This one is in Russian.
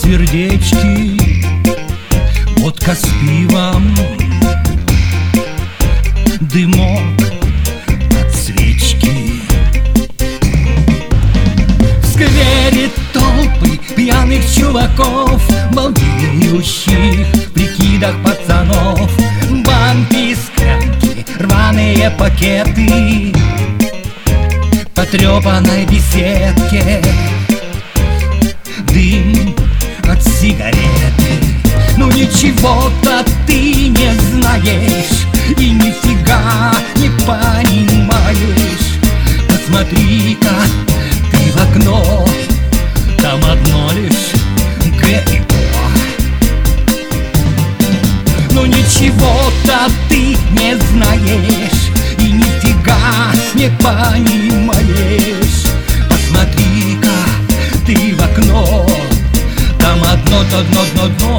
сердечки, водка с пивом, дымок от свечки. В сквере толпы пьяных чуваков, балдеющих в прикидах пацанов. Банки, склянки, рваные пакеты потрепанной беседке, дым от сигареты. Ну ничего-то ты не знаешь и нифига не понимаешь. Посмотри-ка ты в окно, там одно лишь Г и О. Ну ничего-то ты не знаешь и нифига не понимаешь. Посмотри-ка ты в окно, там одно, дно, дно, дно, дно.